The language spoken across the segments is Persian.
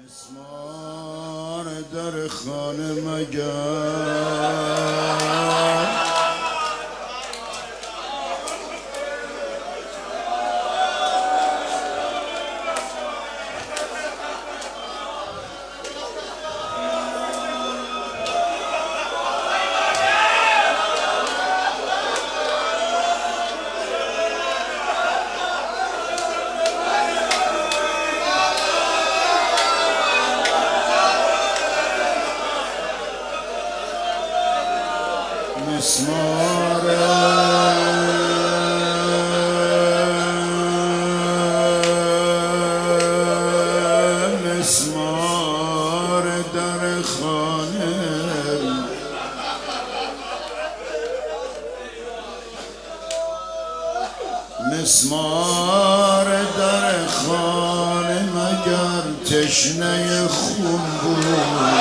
مسمار در خانه مگر مسمار در خانه مسمار در خانه مگر تشنه خون بود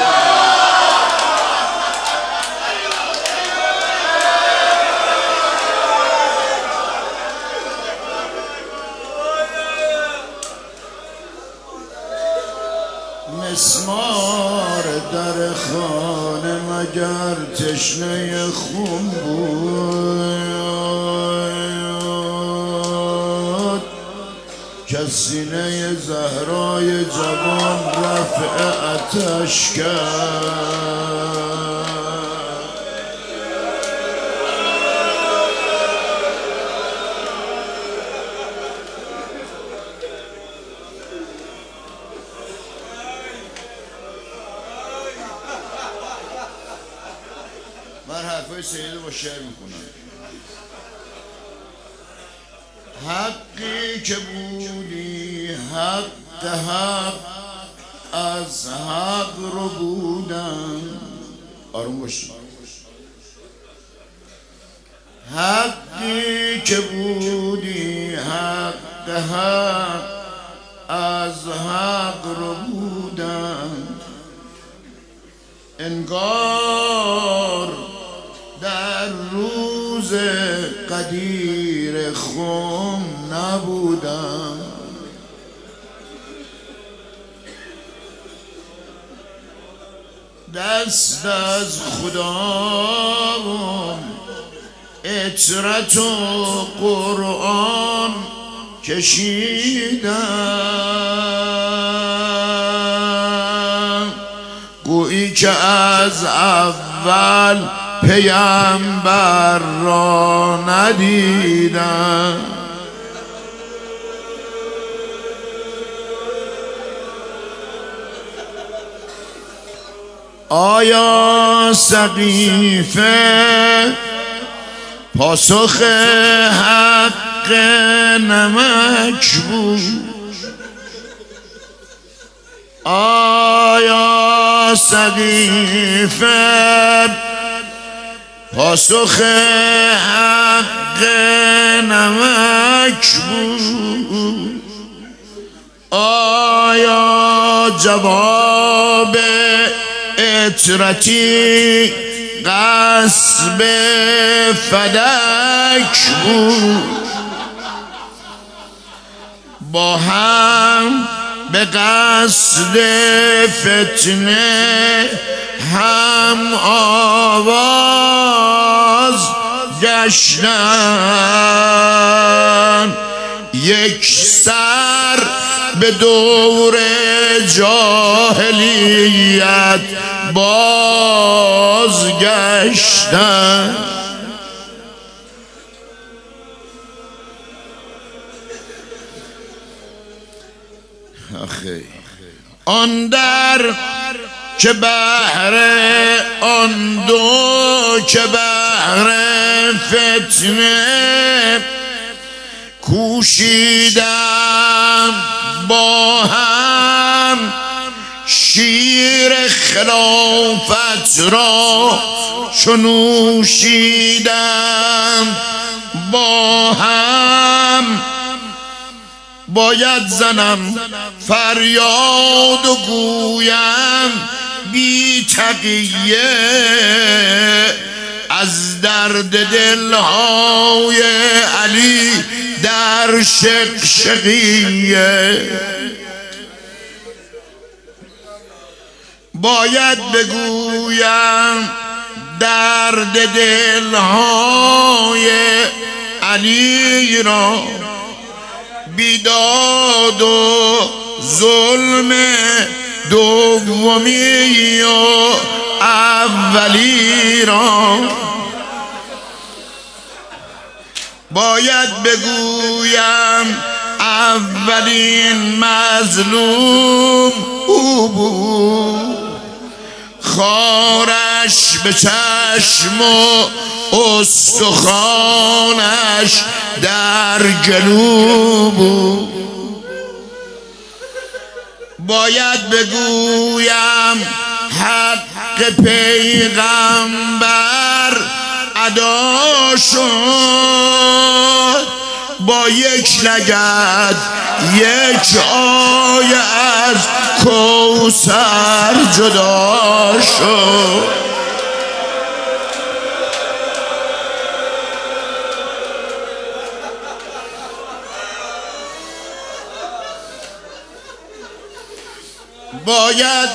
مسمار در خانه مگر تشنه خون بود که سینه زهرای جوان رفع آتش کرد من حرفای سیده با شعر میکنم. حقی که بودی حق از حق رو بودم. آروم باشی. حقی که بودی حق از حق رو بودم. انگار در روز قدیر خم نبودم. دست از خدا اطرت و قرآن کشیدم. گویی که از اول پیامبر را ندیدم. آیا سقیفه پاسخ حق نمک بود؟ آیا سقیفه پاسخ حق نمک بود؟ آیا جواب اطرتی غصب فدک بود؟ با هم به قصد فتنه هم آواز گشتن. یک سر به دور جاهلیت بازگشتن. آن در که بهر آن دو که بهر فتنه کوشیدم با هم شیر خلافت را چو نوشیدم با هم. باید زنم فریاد و گویم بی تقیه از درد دلهای علی در شقشقیه. باید بگویم درد دلهای علی را، بیداد و ظلم دومی و اولی را. باید بگویم اولین مظلوم او بود، خارش به چشم و استخوانش در گلو بود. باید بگویم حق پیغمبر ادا شد، با یک لگد یک آیه از کوثر جدا شد. باید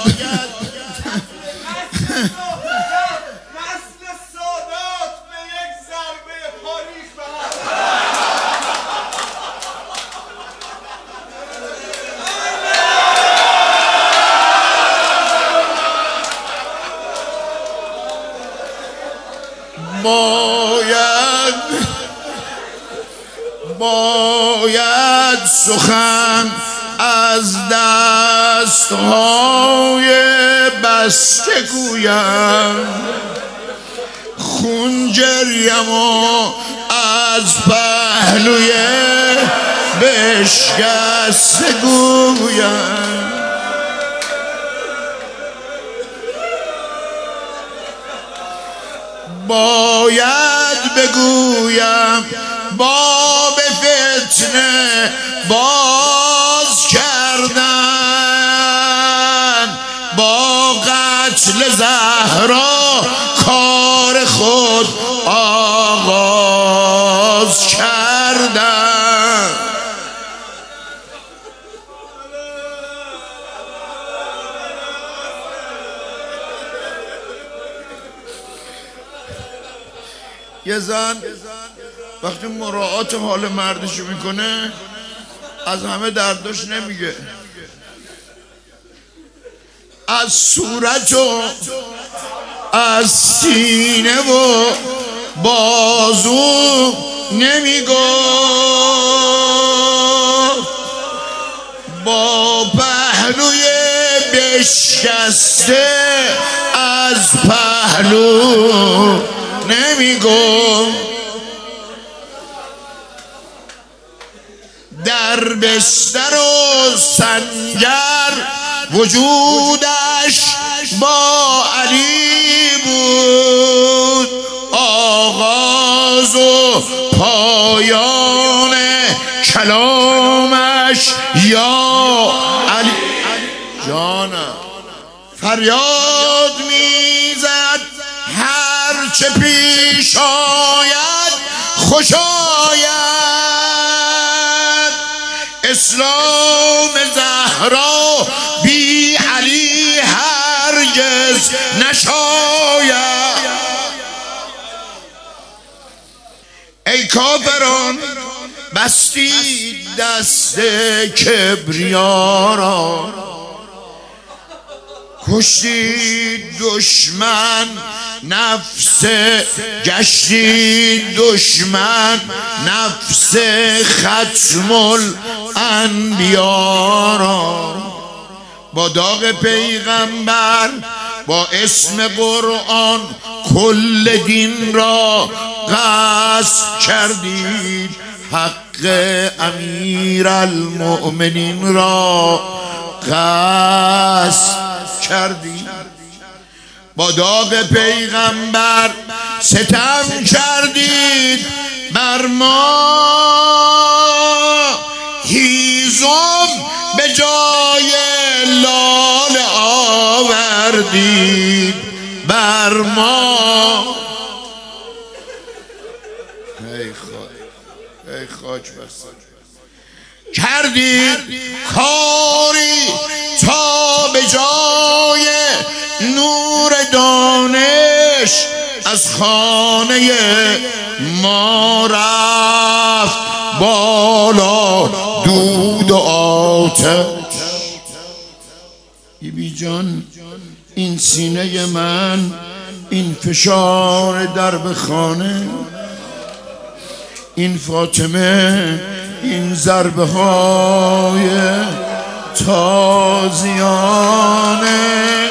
باید سخن از دستهای بسته گویم، خون جریم و از پهلوی بشکسته گویم. باید بگویم باب فتنه باز کردن، با قتل زهرا کار خود آغاز کردن. یه زن وقتی مراعات حال مردشو میکنه از همه درداش نمیگه، از صورت و از سینه و بازو نمیگفت، با پهلوی بشکسته از پهلو نمیگفت. در بستر و سنجر وجودش با علی بود، آغاز و پایان کلامش یا علی. جانم فریاد میزد هرچه پیش آید خوش آید، اسلام زهرا بی علی هرگز نشاید. ای کافران بستید دست کبریا را، کشتید دشمن نفس، گشتید دشمن نفس ختم الانبیا را. با داغ پیغمبر با اسم قرآن کل دین را غصب کردید، حق امیر المؤمنین را غصب کردید. با داغ پیغمبر ستم کردید، بر ما هیزم به جای لال آوردید، بر ما. ای خاک بسد کردید کاری تا به جای نور دانش از خانه ما رفت بالا دود و آتش. بیبی جان این سینه من، این فشار درب خانه، این فاطمه، این ضربه های تازیانه،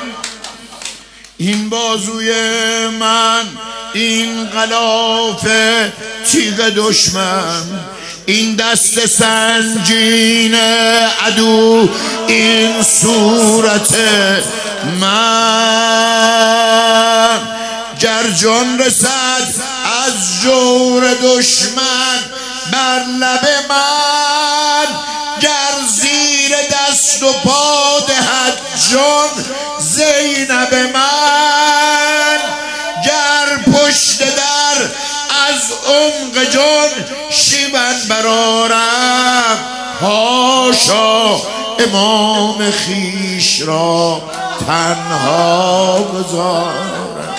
این بازوی من، این غلاف تیغ دشمن، این دست سنگین عدو، این صورت من. گر جان رسد از جور دشمن بر لب من، گر زیر دست و پا دهد جان زینب من، گر پشت در از عمق جان شیون برارم، هاشا امام خیش را تنها گذارم،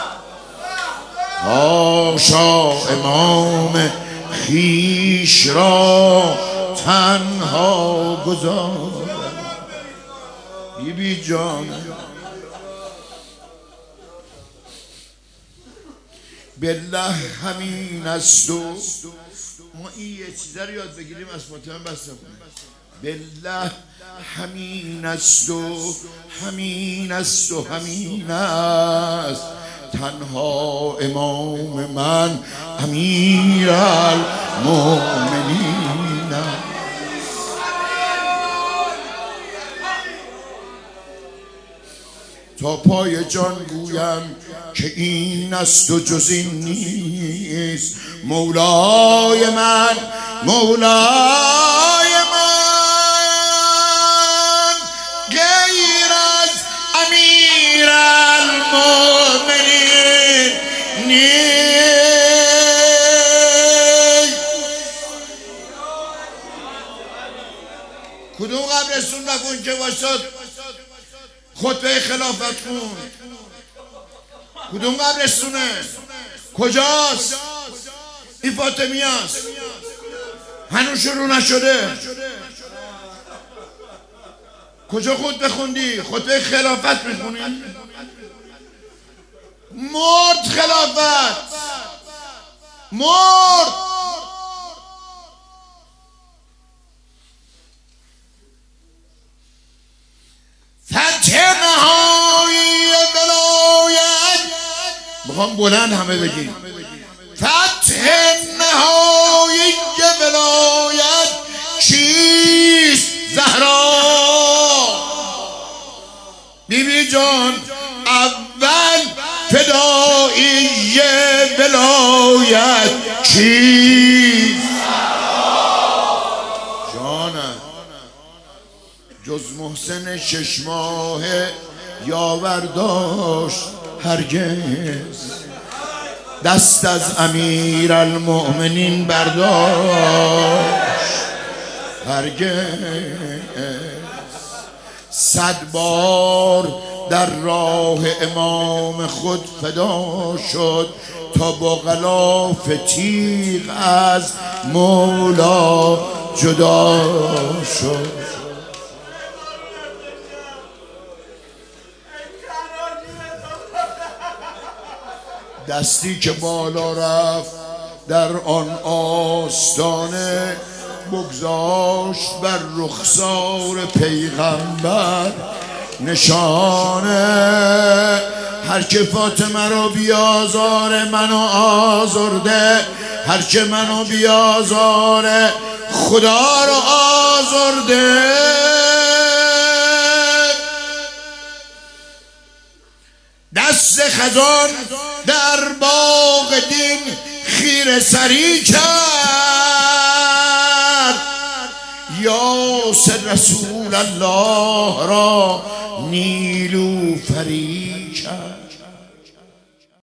هاشا امام خیش را تنها گذارم. بیبی جان بالله همین است و ما این یه چیزه رو یاد بگیریم از فاطمه بس نکنیم. بالله همین است و همین است و همین است، تنها امام من امیر المؤمنین است. تا پای جان گویم که این است و جز این نیست، مولای من، مولای من، غیر از امیر المؤمنین نیست. کدوم قبرستون نکن که واسد خطبه خلافت خوند؟ کدوم قبرستونه؟ کجاست؟ این فاطمی است، هنوز شروع نشده. کجا خطبه خوندی؟ خطبه خلافت میخونی؟ مرد خلافت، مرد. فتح نهایی ولایت، میخوام بلند همه بگیم، فتح نهایی ولایت چیست؟ زهرا. بیبی جان اول فدایی ولایت چیست؟ جانم جز محسن 6 ماهه یاور داشت هرگز، دست از امیر المؤمنین برداشت هرگز. 100 بار در راه امام خود فدا شد تا با غلاف تیغ از مولا جدا شد. دستی که بالا رفت در آن آستانه، بگذاشت بر رخسار پیغمبر نشانه. هر که فاطمه رو بیازاره منو آزرده، هر که منو بیازاره خدا رو آزرده. دست خزان در باغ دین خیره سری کرد، یاسر رسول الله را نیلوفری کرد.